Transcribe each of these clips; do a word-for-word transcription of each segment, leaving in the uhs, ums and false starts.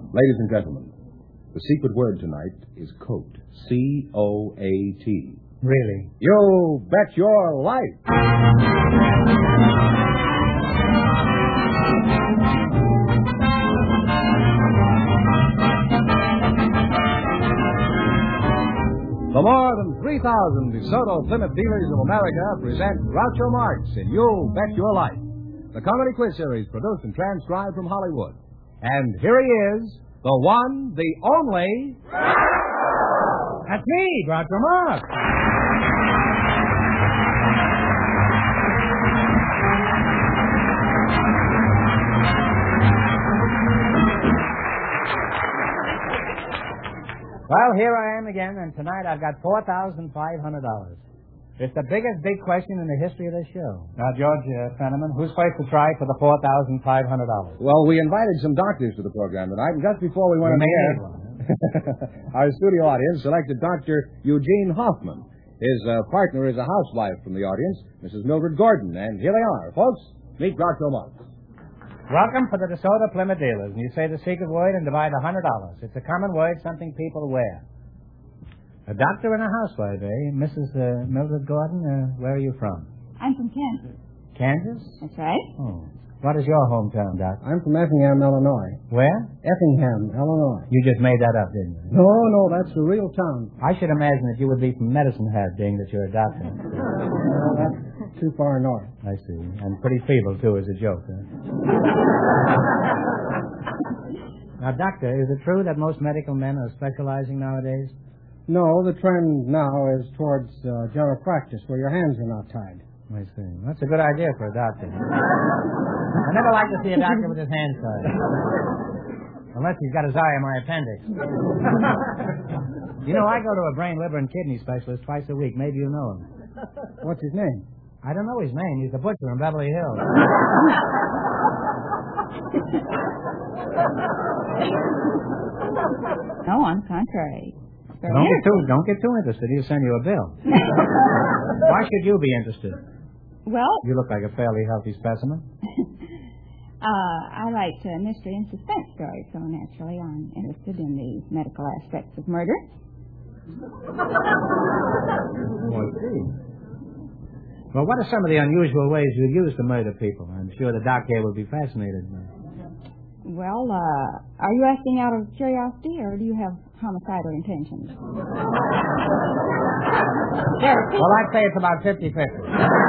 Ladies and gentlemen, the secret word tonight is coat. C O A T. Really? You bet your life. The more than three thousand DeSoto Plymouth dealers of America present Groucho Marx in You Bet Your Life, the comedy quiz series produced and transcribed from Hollywood. And here he is, the one, the only... That's me, Groucho Marx. Well, here I am again, and tonight I've got four thousand five hundred dollars. It's the biggest big question in the history of this show. Now, George uh, Fenneman, who's first to try for the four thousand five hundred dollars? Well, we invited some doctors to the program tonight, and just before we went on the air, our studio audience selected Doctor Eugene Hoffman. His uh, partner is a housewife from the audience, Missus Mildred Gordon, and here they are. Folks, meet Groucho Marx. Welcome for the DeSoto Plymouth dealers. And you say the secret word and divide one hundred dollars. It's a common word, something people wear. A doctor and a housewife, eh? Missus Uh, Mildred Gordon, uh, where are you from? I'm from Kansas. Kansas? That's right. Oh. What is your hometown, Doc? I'm from Effingham, Illinois. Where? Effingham, Illinois. You just made that up, didn't you? No, no, that's the real town. I should imagine that you would be from Medicine Hat, being that you're a doctor. Well, that's too far north. I see. And pretty feeble, too, as a joke, huh? Now, Doctor, is it true that most medical men are specializing nowadays? No, the trend now is towards uh, general practice, where your hands are not tied. I see. That's a good idea for a doctor. I never like to see a doctor with his hands tied. Unless he's got his eye on my appendix. You know, I go to a brain, liver, and kidney specialist twice a week. Maybe you know him. What's his name? I don't know his name. He's the butcher in Beverly Hills. No, on the contrary. Very Don't get too don't get too interested. He'll send you a bill. Why should you be interested? Well, You look like a fairly healthy specimen. uh, I like uh, mystery and suspense stories, so naturally I'm interested in the medical aspects of murder. Oh, I see. Well, what are some of the unusual ways you use to murder people? I'm sure the doc here will be fascinated. Well, uh, are you asking out of curiosity, or do you have homicidal intentions? There are people, Well, I'd say it's about fifty-fifty.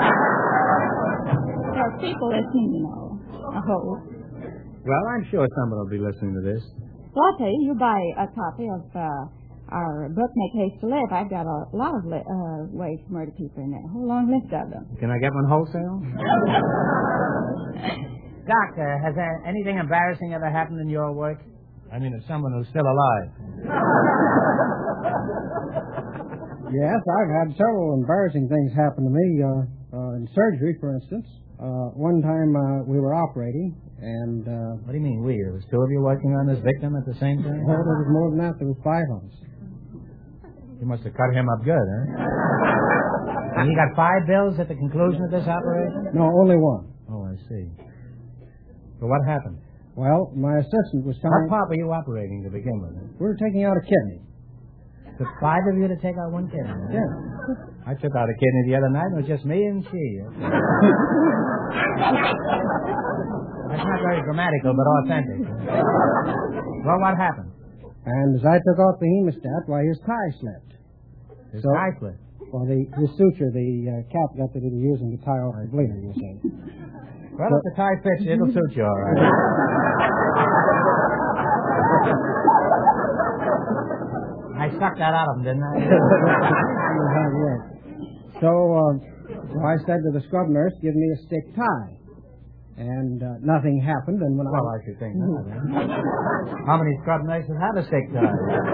there are people listening, you know. I hope. Well, I'm sure someone will be listening to this. Well, I'll tell you, you buy a copy of uh, our book, Make Haste to Live. I've got a lot of li- uh, ways to murder people in there. A whole long list of them. Can I get one wholesale? Doc, uh, has uh, anything embarrassing ever happened in your work? I mean, as someone who's still alive. Yes, I've had several embarrassing things happen to me. Uh, uh, in surgery, for instance. Uh, one time uh, we were operating, and... Uh, What do you mean, we? There was two of you working on this victim at the same time? well, there was more than that. There was five of us. You must have cut him up good, huh? And he got five bills at the conclusion of this operation? No, only one. Oh, I see. So what happened? Well, my assistant was What telling... part were you operating to begin with? We were taking out a kidney. Took five of you to take out one kidney? Huh? Yes. I took out a kidney the other night, and it was just me and she. That's not very grammatical, but authentic. Well, what happened? And as I took off the hemostat, why, his tie slipped. His So- tie slipped. Well, the, the suture, the uh, cap that they were using to tie off the bleeder, you see. Well, if the tie fits you, it'll suit you all right. I sucked that out of him, didn't I? So, uh, so I said to the scrub nurse, give me a stick tie. And uh, nothing happened, and when Well, I... I should think not. Huh? How many scrub nurses have a stick tie?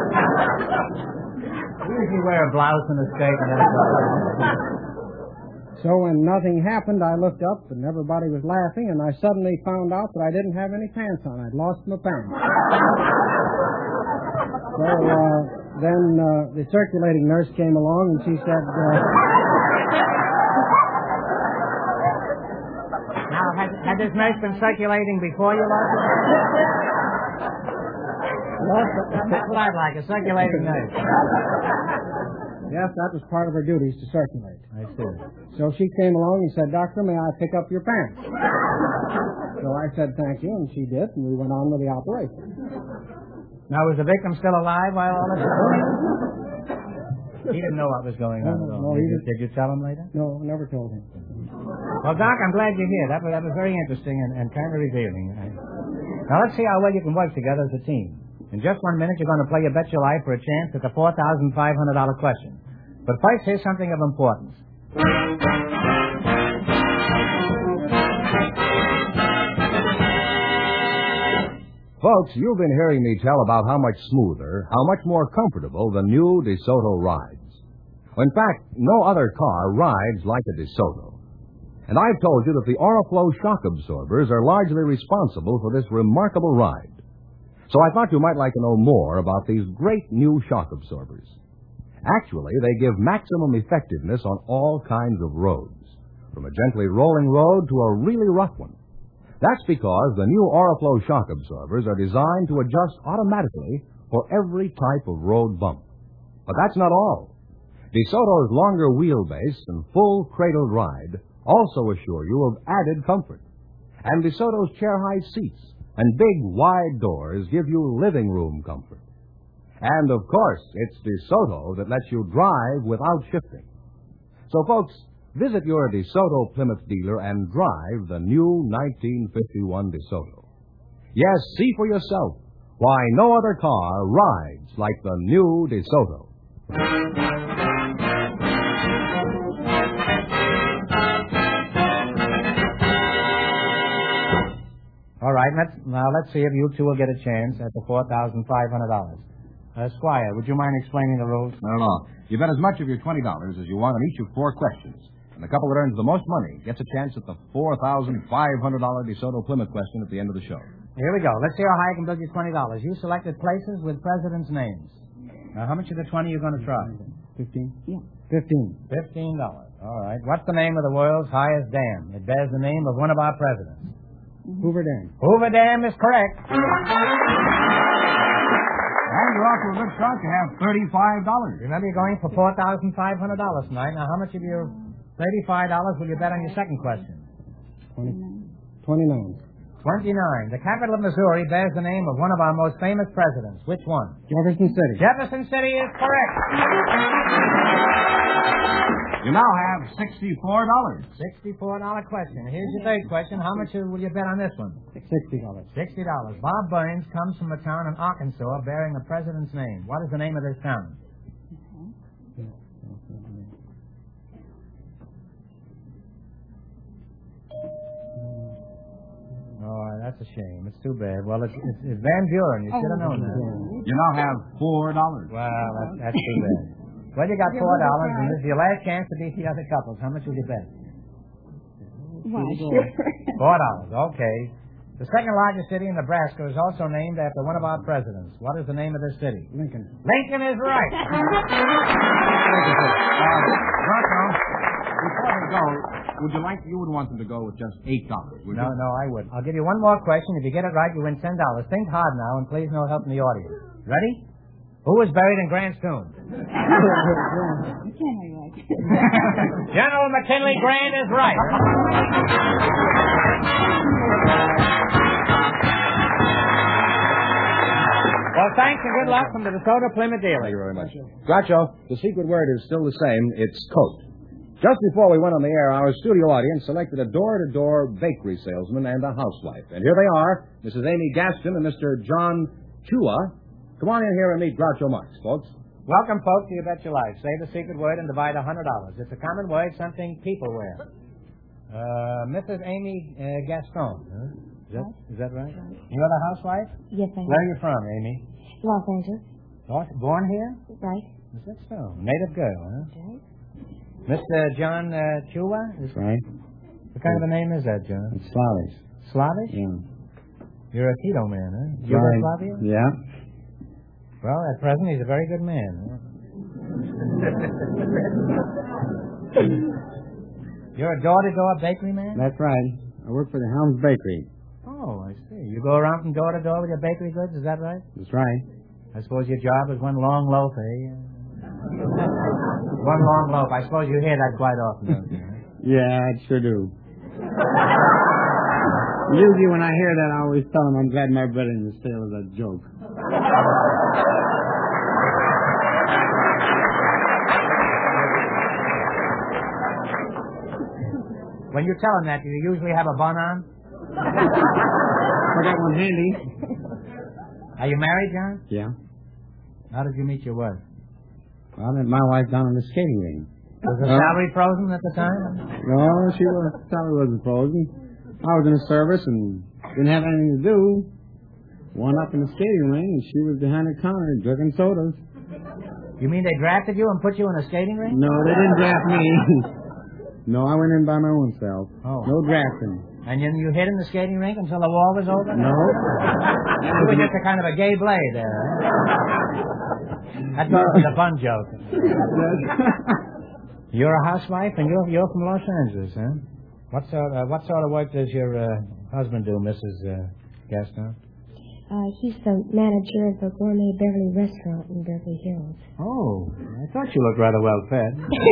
You usually wear a blouse and a skirt and that's all. So when nothing happened, I looked up, and everybody was laughing, and I suddenly found out that I didn't have any pants on. I'd lost my pants. So uh, then uh, the circulating nurse came along, and she said... Uh, Now, had, had this nurse been circulating before you lost it? That's what I'd like, a circulating nurse. Yes, that was part of her duties to circulate. I see. So she came along and said, Doctor, may I pick up your pants? So I said thank you, and she did, and we went on with the operation. Now, was the victim still alive while all this was going on? He didn't know what was going on at all. No, did, he you, did. did you tell him later? No, never told him. Well, Doc, I'm glad you're here. That was, that was very interesting and, and kind of revealing. Now, let's see how well you can work together as a team. In just one minute, you're going to play You Bet Your Life for a chance at the four thousand five hundred dollars question. But first, here's something of importance. Folks, you've been hearing me tell about how much smoother, how much more comfortable the new DeSoto rides. In fact, no other car rides like a DeSoto. And I've told you that the Oriflow shock absorbers are largely responsible for this remarkable ride. So I thought you might like to know more about these great new shock absorbers. Actually, they give maximum effectiveness on all kinds of roads, from a gently rolling road to a really rough one. That's because the new Oriflow shock absorbers are designed to adjust automatically for every type of road bump. But that's not all. DeSoto's longer wheelbase and full cradled ride also assure you of added comfort. And DeSoto's chair-high seats and big, wide doors give you living room comfort. And, of course, it's DeSoto that lets you drive without shifting. So, folks, visit your DeSoto Plymouth dealer and drive the new nineteen fifty-one DeSoto. Yes, see for yourself why no other car rides like the new DeSoto. All right, let's, now let's see if you two will get a chance at the four thousand five hundred dollars. Uh, Squire, would you mind explaining the rules? Not at all. You bet as much of your twenty dollars as you want on each of four questions. And the couple that earns the most money gets a chance at the four thousand five hundred dollars DeSoto Plymouth question at the end of the show. Here we go. Let's see how high I can build you twenty dollars. You selected places with presidents' names. Now, how much of the twenty are you going to try? Fifteen? Yeah. Fifteen. Fifteen dollars. All right. What's the name of the world's highest dam? It bears the name of one of our presidents. Hoover Dam. Hoover Dam is correct. And you're off to a good start. You have thirty-five dollars. Remember, you're going for four thousand five hundred dollars tonight. Now, how much of your thirty-five dollars will you bet on your second question? Twenty. Twenty-nine. Twenty-nine. The capital of Missouri bears the name of one of our most famous presidents. Which one? Jefferson City. Jefferson City is correct. You now have sixty-four dollars. Sixty-four dollar question. Here's your third question. How much will you bet on this one? Sixty dollars. Sixty dollars. Bob Burns comes from a town in Arkansas bearing the president's name. What is the name of this town? Oh, that's a shame. It's too bad. Well, it's, it's, it's Van Buren. You should have known that. You now have four dollars. Well, that's, that's too bad. Well, you got four dollars, and this is your last chance to beat the other couples. How much will you bet? Why, sure. Four dollars. Okay. The second largest city in Nebraska is also named after one of our presidents. What is the name of this city? Lincoln. Lincoln is right. Rocco, before they go, would you like, you would want them to go with just eight dollars, would No, you? no, I would. I'll give you one more question. If you get it right, you win ten dollars. Think hard now, and please no help from the audience. Ready? Who was buried in Grant's tomb? McKinley, right? General McKinley Grant is right. Well, thanks and good luck from the DeSoto Plymouth dealer. Thank you very much. Groucho, the secret word is still the same. It's coat. Just before we went on the air, our studio audience selected a door-to-door bakery salesman and a housewife. And here they are, Missus Amy Gaston and Mister John Chua. Come on in here and meet Groucho Marx, folks. Welcome, folks, to You Bet Your Life. Say the secret word and divide one hundred dollars. It's a common word, something people wear. Uh, Missus Amy uh, Gaston. Huh? Is, that, is that right? You're the housewife? Yes, I am. Where are you from, Amy? Los Angeles. Los, born here? Right. Is that so? Native girl, huh? Right. Mister John uh, Chua? Is, Right. what kind of a name is that, John? It's Slavish. Slavish? Yeah. You're a keto man, huh? Right. Yugoslavia? Yeah. Well, at present, he's a very good man. Huh? You're a door-to-door bakery man? That's right. I work for the Helms Bakery. Oh, I see. You go around from door to door with your bakery goods, is that right? That's right. I suppose your job is one long loaf, eh? One long loaf. I suppose you hear that quite often, don't you? Yeah, I sure do. Usually when I hear that, I always tell them I'm glad my brother in the sale is a joke. When you tell them that, do you usually have a bun on? I got one handy. Are you married, John? Yeah. How did you meet your wife? Well, I met my wife down in the skating ring. Was the Huh? salary frozen at the time? No, she was, salary wasn't frozen. I was in the service and didn't have anything to do. One up in the skating ring, and she was behind the counter drinking sodas. You mean they drafted you and put you in a skating ring? No, they didn't draft me. No, I went in by my own self. Oh. No drafting. And then you hid in the skating rink until the wall was over? No. You were just a kind of a gay blade there. That goes with the bun joke. You're a housewife and you're you're from Los Angeles, huh? What sort uh, what sort of work does your uh, husband do, Missus Uh, Gaston? Uh, he's the manager of the Gourmet Beverly Restaurant in Beverly Hills. Oh, I thought you looked rather well fed.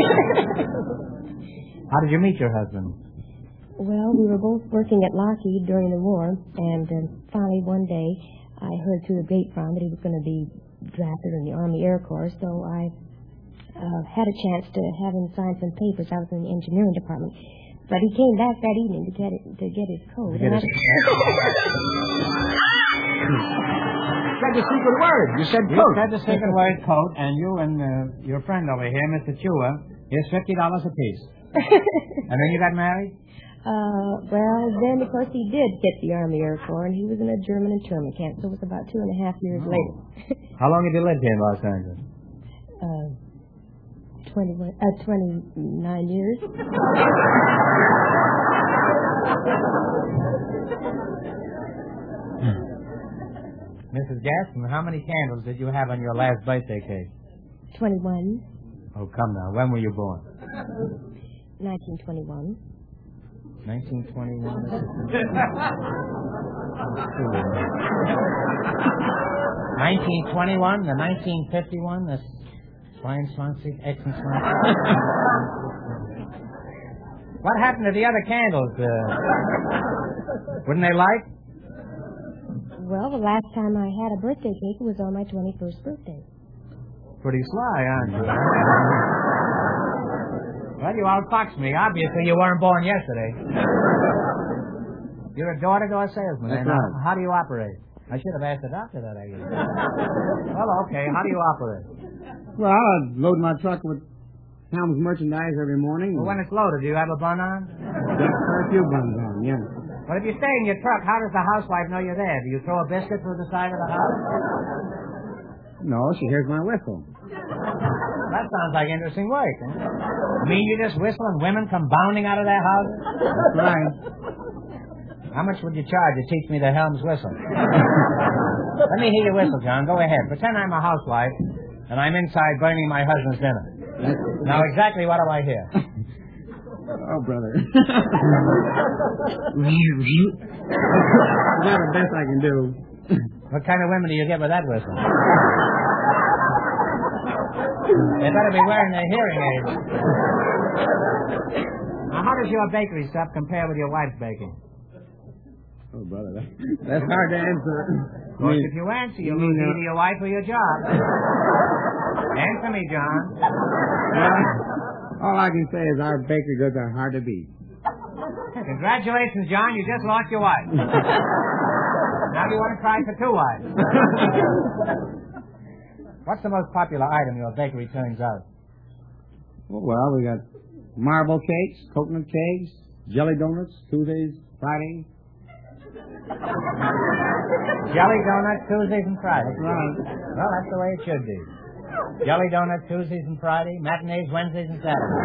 How did you meet your husband? Well, we were both working at Lockheed during the war, and uh, finally one day I heard through the grapevine that he was going to be drafted in the Army Air Corps, so I uh, had a chance to have him sign some papers. I was in the engineering department. But he came back that evening to get it, to get his coat. To get his... I... You said the secret word. You said coat. You said the secret word coat, and you and uh, your friend over here, Mister Chua, here's fifty dollars apiece. And then you got married? Uh, well, then, of course, he did get the Army Air Corps, and he was in a German internment camp, so it was about two and a half years Oh. later. How long have you lived here in Los Angeles? Uh, twenty-one, uh, twenty-nine years. Missus Gaston, how many candles did you have on your last birthday cake? twenty-one. Oh, come now. When were you born? nineteen twenty-one. nineteen twenty-one. nineteen twenty-one, the nineteen fifty-one, the zweiundzwanzig, achtundzwanzig. What happened to the other candles? Uh, wouldn't they light? Well, the last time I had a birthday cake was on my twenty-first birthday. Pretty sly, aren't you? Well, you outfoxed me. Obviously, you weren't born yesterday. You're a door-to-door salesman. That's and right. How do you operate? I should have asked the doctor that, I guess. Well, okay. How do you operate? Well, I load my truck with Helm's merchandise every morning. Well, when it's loaded, do you have a bun on? Got quite a few buns on, yeah. Well, if you stay in your truck, how does the housewife know you're there? Do you throw a biscuit through the side of the house? No, she hears my whistle. That sounds like interesting work. Huh? You mean you just whistle and women come bounding out of their houses? That's right. How much would you charge to teach me the Helms whistle? Let me hear your whistle, John. Go ahead. Pretend I'm a housewife, and I'm inside burning my husband's dinner. Now, exactly what do I hear? Oh, brother. That's the best I can do. What kind of women do you get with that whistle? They better be wearing their hearing aids. Now, how does your bakery stuff compare with your wife's baking? Oh, brother, that, that's hard to answer. Of course, if you answer, you'll lose either your wife or your job. Answer me, John. Well, all I can say is our bakery goods are hard to beat. Congratulations, John. You just lost your wife. Now you want to try for two wives. What's the most popular item your bakery turns out? Well, we got marble cakes, coconut cakes, jelly donuts, Tuesdays, Fridays. Jelly donuts, Tuesdays and Fridays. That's right. Well, that's the way it should be. Jelly donuts, Tuesdays and Fridays, matinees, Wednesdays and Saturdays.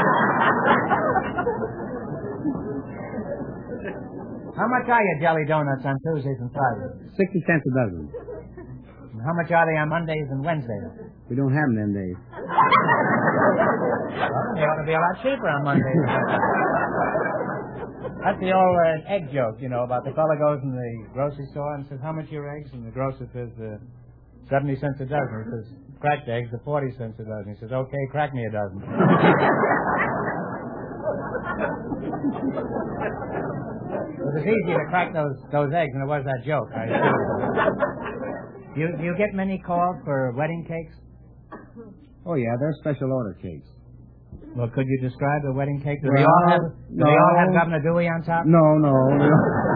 How much are your jelly donuts on Tuesdays and Fridays? Sixty cents a dozen. And how much are they on Mondays and Wednesdays? We don't have them them days. Well, they ought to be a lot cheaper on Mondays. That's the old uh, egg joke, you know, about the fellow goes in the grocery store and says, how much are your eggs? And the grocer says, uh, seventy cents a dozen. He says, cracked eggs are forty cents a dozen. He says, okay, crack me a dozen. It was easier to crack those those eggs than it was that joke. I do you, do you get many calls for wedding cakes? Oh, yeah, they're special order cakes. Well, could you describe the wedding cake? Do Well, they all have do no. they all have Governor Dewey on top? No, no. no.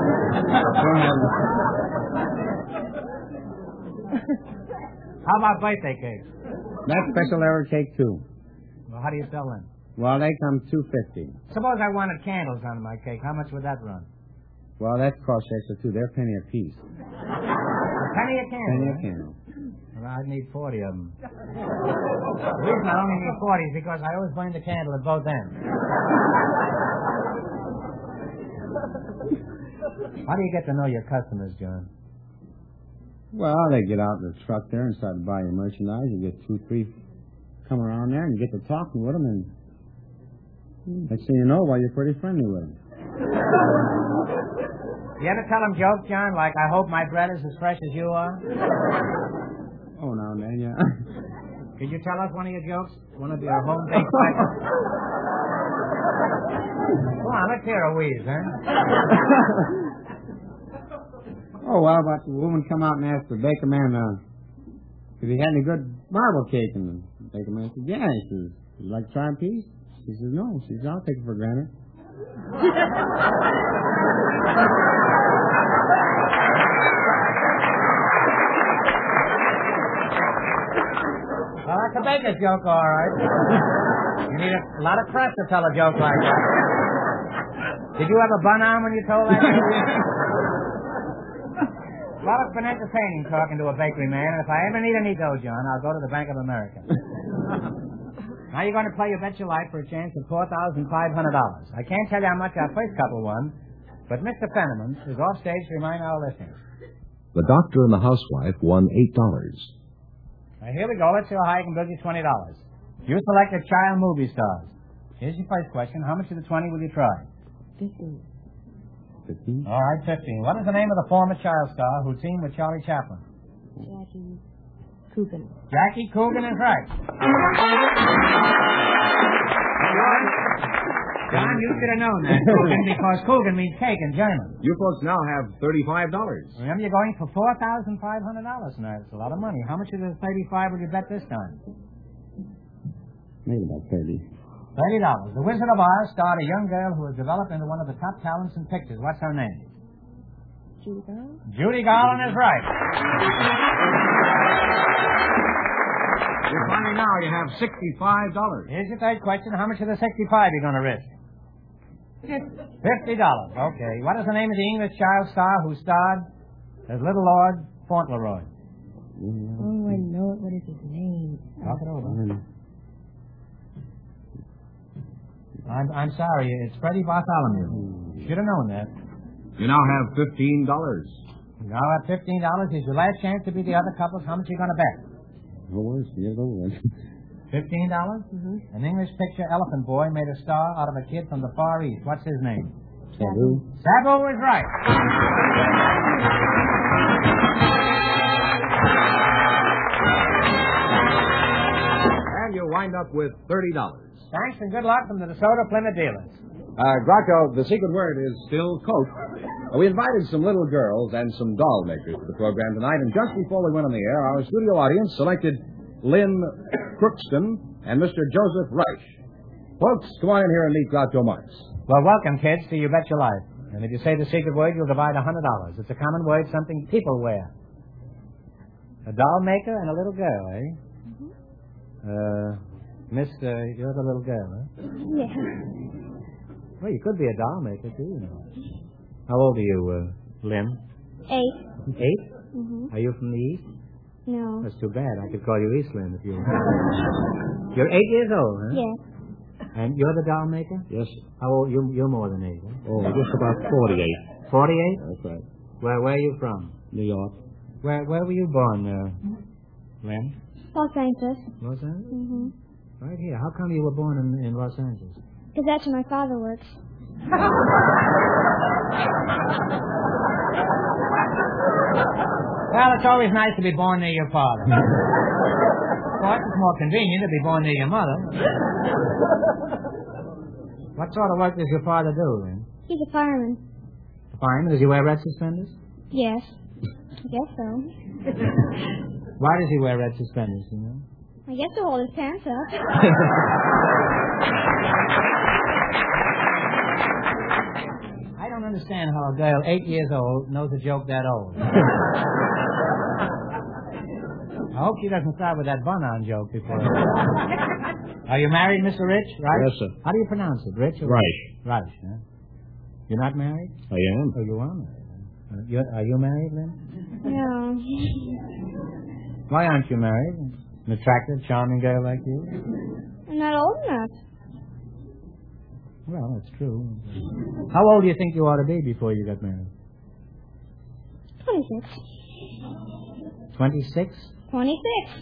How about birthday cakes? That's special order cake, too. Well, how do you sell them? Well, they come two fifty. Suppose I wanted candles on my cake. How much would that run? Well, that costs extra, too. They're a penny a piece. A penny a candle. Penny a eh? candle. Well, I'd need forty of them. The reason I only need forty is because I always burn the candle at both ends. How do you get to know your customers, John? Well, they get out in the truck there and start to buy your merchandise. You get two, three come around there and you get to talking with them, and next thing you know, well, you're pretty friendly with them. You ever tell them jokes, John, like, I hope my bread is as fresh as you are? Oh, now and then, yeah. Could you tell us one of your jokes? One of your home-baked specials? Come on, let's hear a wheeze, huh? Oh, well, about the woman come out and asked the baker man uh, if he had any good marble cake, and the baker man said, yeah. He says, would you like to try a piece? She says, no. She says, I'll take it for granted. Well, that's a baker's joke, all right. You need a, a lot of crust to tell a joke like that. Did you have a bun on when you told that joke? Well, it's been entertaining talking to a bakery man, and if I ever need any dough, John, I'll go to the Bank of America. Now you're going to play You Bet Your Life for a chance of four thousand five hundred dollars. I can't tell you how much our first couple won, but Mister Fenneman is off stage to remind our listeners. The doctor and the housewife won eight dollars. Now, here we go. Let's see how high I can build you twenty dollars. You selected child movie stars. Here's your first question. How much of the twenty will you try? Fifteen. Fifteen? All right, fifteen. What is the name of the former child star who teamed with Charlie Chaplin? Jackie Coogan. Jackie Coogan is right. John, you should have known that. Coogan, because Coogan means cake in German. You folks now have thirty-five dollars. Remember, you're going for four thousand five hundred dollars tonight. It's a lot of money. How much of the thirty-five will you bet this time? Maybe about thirty. thirty dollars. The Wizard of Oz starred a young girl who has developed into one of the top talents in pictures. What's her name? Judy Garland. Judy Garland is right. You're finding now you have sixty-five dollars. Here's your third question. How much of the sixty-five are you going to risk? Fifty dollars. Okay. What is the name of the English child star who starred as Little Lord Fauntleroy? Oh, I know it. What is his name? Talk it over. I'm, I'm sorry. It's Freddie Bartholomew. Should have known that. You now have fifteen dollars. Now at fifteen dollars is your last chance to beat the other couples. How much are you going to bet? Oh, yes, oh, yes. Fifteen dollars? Mm-hmm. An English picture elephant boy made a star out of a kid from the Far East. What's his name? Sabu. Sabu is right. And you wind up with thirty dollars. Thanks and good luck from the DeSoto Plymouth dealers. Uh, Groucho, the secret word is still Coke. Uh, we invited some little girls and some doll makers to the program tonight, and just before we went on the air, our studio audience selected Lynn Crookston and Mister Joseph Reich. Folks, come on in here and meet Groucho Marx. Well, welcome, kids, to You Bet Your Life. And if you say the secret word, you'll divide one hundred dollars. It's a common word, something people wear. A doll maker and a little girl, eh? Mm-hmm. Uh, Miss, uh, you're the little girl, huh? Yeah. Well, you could be a doll maker, too, you know. How old are you, uh, Lynn? Eight. Eight? Mm-hmm. Are you from the East? No. That's too bad. I could call you Eastland if you were. You're eight years old, huh? Yes. And you're the doll maker? Yes. How old? You're, you're more than eight, huh? Oh, just about forty-eight. Forty-eight? That's right. Where, where are you from? New York. Where, where were you born, uh, Lynn? Los Angeles. Los Angeles? Mm-hmm. Right here. How come you were born in, in Los Angeles? Because that's where my father works. Well, it's always nice to be born near your father. Of course, it's more convenient to be born near your mother. What sort of work does your father do, then? He's a fireman. A fireman? Does he wear red suspenders? Yes. I guess so. Why does he wear red suspenders, you know? I guess to hold his pants up. I don't understand how a girl eight years old knows a joke that old. I hope she doesn't start with that bun-on joke before. Are you married, Mister Rich? Right? Yes, sir. How do you pronounce it? Rich or Reich. Reich, huh? You're not married? I am. Oh, you are married. Uh, you're, are you married, Lynn? No. Why aren't you married? An attractive, charming girl like you? I'm not old enough. Well, that's true. How old do you think you ought to be before you got married? Twenty-six. Twenty-six? Twenty-six.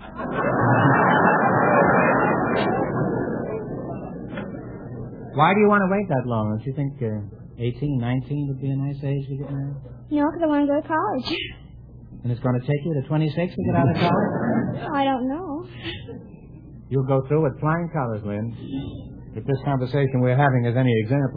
Why do you want to wait that long? Don't you think uh, eighteen, nineteen would be a nice age to get married? No, because I want to go to college. And it's going to take you to twenty-six to get out of college? I don't know. You'll go through with flying colors, Lynn. If this conversation we're having is any example.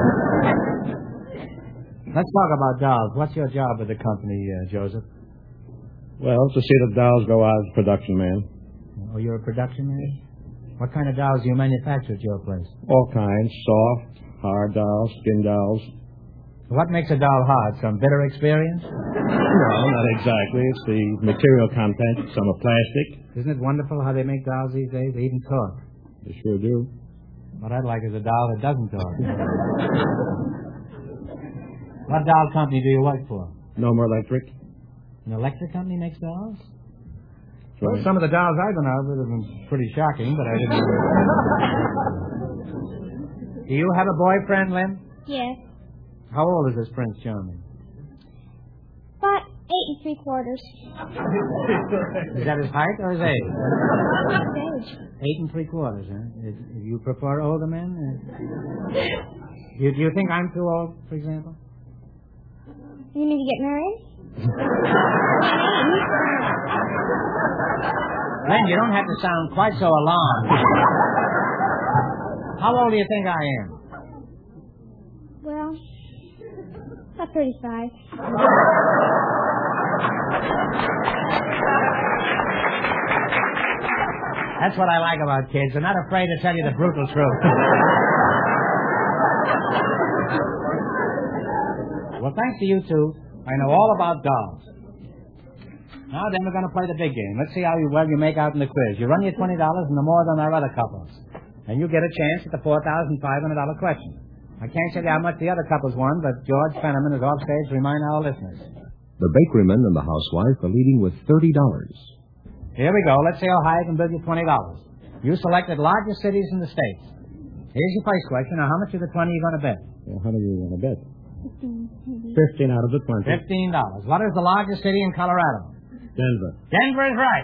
Let's talk about dolls. What's your job with the company, uh, Joseph? Well, to see the dolls go out as production man. Oh, you're a production man? What kind of dolls do you manufacture at your place? All kinds. Soft, hard dolls, skin dolls. What makes a doll hard? Some bitter experience? No, not exactly. It's the material content. Some are plastic. Isn't it wonderful how they make dolls these days? They even talk. They sure do. What I'd like is a doll that doesn't talk. What doll company do you work for? No more electric. An electric company makes dolls? Well, Well, some of the dolls I've been out with have been pretty shocking, but I didn't... Do you have a boyfriend, Lynn? Yes. How old is this Prince Charming? About eight and three quarters. Is that his height or his age? Age. Eight and three quarters, huh? Is, you prefer older men? Uh, do, you, do you think I'm too old, for example? You mean to get married? Lynn, you don't have to sound quite so alarmed. How old do you think I am? Well, about thirty-five. That's what I like about kids. They're not afraid to tell you the brutal truth. Well, thanks to you two, I know all about dolls. Now then, we're going to play the big game. Let's see how you, well you make out in the quiz. You run your twenty dollars and no more than our other couples. And you get a chance at the four thousand five hundred dollars question. I can't tell you how much the other couples won, but George Fenneman is off stage to remind our listeners. The bakeryman and the housewife are leading with thirty dollars. Here we go. Let's see how high I can build you twenty dollars. You selected largest cities in the States. Here's your first question. Now, how much of the twenty are you going to bet? Well, how many are you going to bet? Fifteen. Fifteen out of the twenty. Fifteen dollars. What is the largest city in Colorado? Denver. Denver is right.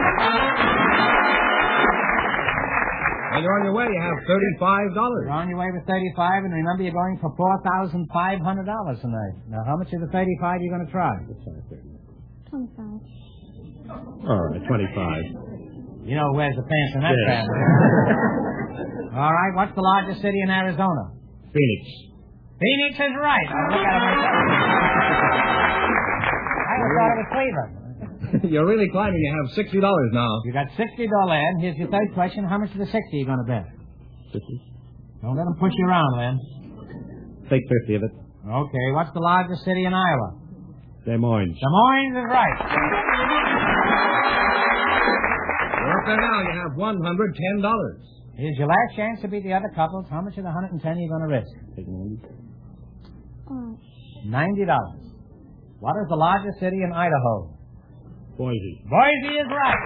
When you're on your way, you have thirty-five dollars. You're on your way with thirty-five, and remember you're going for four thousand five hundred dollars tonight. Now, how much of the thirty-five are you going to try? Twenty-five. All right, twenty-five. You know where's the pants in that Yes. family. All right, what's the largest city in Arizona? Phoenix. Phoenix is right. I look at it myself. I always thought it was Cleveland. You're really climbing. You have sixty dollars now. You got sixty dollars, Len. Here's your third question. How much of the sixty are you going to bet? Fifty. Don't let them push you around, Len. Take fifty of it. Okay, what's the largest city in Iowa? Des Moines. Des Moines is right. You're up there now. You have one hundred ten dollars. Here's your last chance to beat the other couples. How much of the one hundred ten are you going to risk? Take ninety. Oh. ninety dollars. What is the largest city in Idaho? Boise. Boise is right.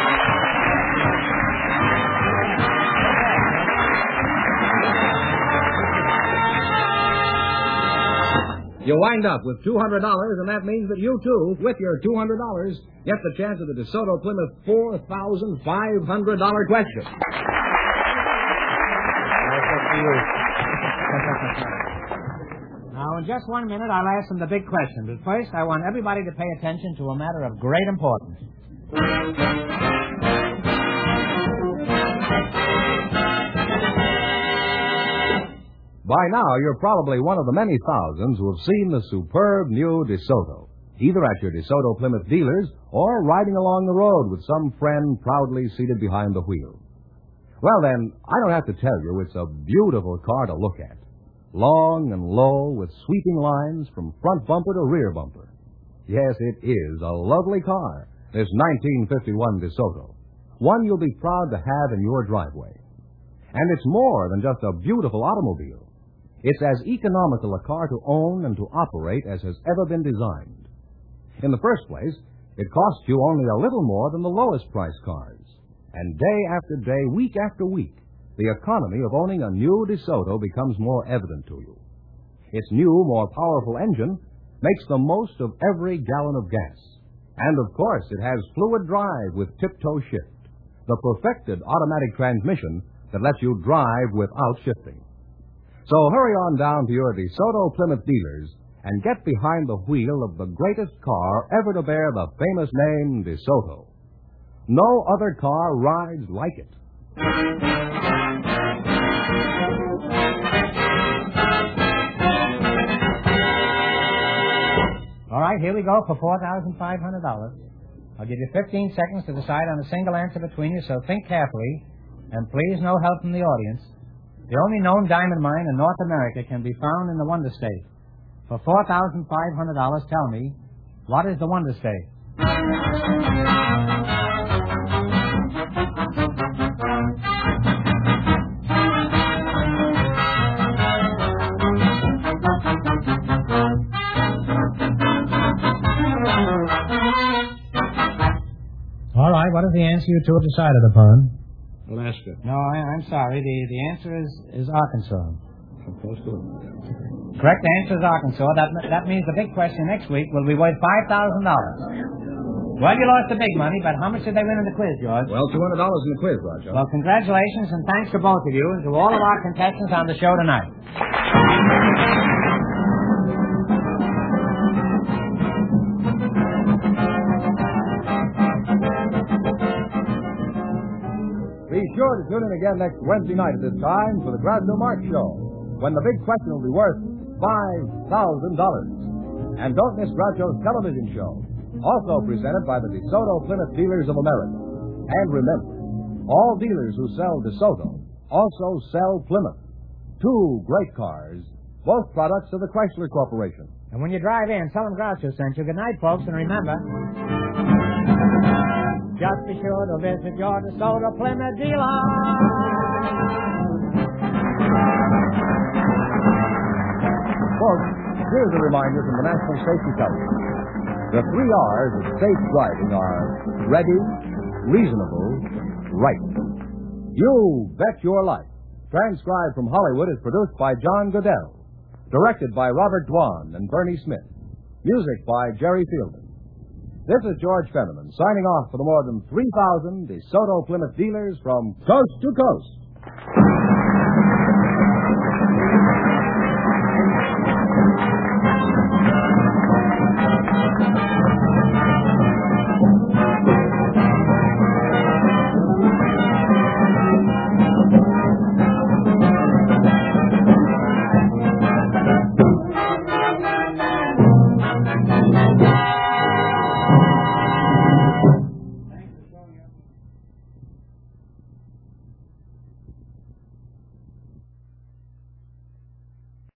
You wind up with two hundred dollars, and that means that you, too, with your two hundred dollars, get the chance of the DeSoto Plymouth four thousand five hundred dollars question. That's up to you. in just one minute, I'll ask them the big question. But first, I want everybody to pay attention to a matter of great importance. By now, you're probably one of the many thousands who have seen the superb new DeSoto, either at your DeSoto Plymouth dealers or riding along the road with some friend proudly seated behind the wheel. Well, then, I don't have to tell you it's a beautiful car to look at. Long and low with sweeping lines from front bumper to rear bumper. Yes, it is a lovely car, this nineteen fifty-one DeSoto. One you'll be proud to have in your driveway. And it's more than just a beautiful automobile. It's as economical a car to own and to operate as has ever been designed. In the first place, it costs you only a little more than the lowest price cars. And day after day, week after week, the economy of owning a new DeSoto becomes more evident to you. Its new, more powerful engine makes the most of every gallon of gas. And, of course, it has fluid drive with tip-toe shift, the perfected automatic transmission that lets you drive without shifting. So hurry on down to your DeSoto Plymouth dealers and get behind the wheel of the greatest car ever to bear the famous name DeSoto. No other car rides like it. All right, here we go for four thousand five hundred dollars. I'll give you fifteen seconds to decide on a single answer between you, so think carefully, and please no help from the audience. The only known diamond mine in North America can be found in the Wonder State. For four thousand five hundred dollars, tell me, what is the Wonder State? All right, what is the answer you two have decided upon? Alaska. No, I, I'm sorry. The the answer is, is Arkansas. So close to it. Correct answer is Arkansas. That that means the big question next week will be worth five thousand dollars. Well, you lost the big money, but how much did they win in the quiz, George? Well, two hundred dollars in the quiz, Roger. Well, congratulations and thanks to both of you and to all of our contestants on the show tonight. Be sure to tune in again next Wednesday night at this time for the Groucho Marx Show, when the big question will be worth five thousand dollars. And don't miss Groucho's television show, also presented by the DeSoto Plymouth Dealers of America. And remember, all dealers who sell DeSoto also sell Plymouth. Two great cars, both products of the Chrysler Corporation. And when you drive in, tell them Groucho sent you. Good night, folks, and remember, just be sure to visit your DeSoto Plymouth dealer. Folks, here's a reminder from the National Safety Council. The three R's of safe driving are ready, reasonable, right. You Bet Your Life, transcribed from Hollywood, is produced by John Goodell, directed by Robert Dwan and Bernie Smith, music by Jerry Fielding. This is George Fenneman, signing off for the more than three thousand DeSoto Plymouth dealers from coast to coast.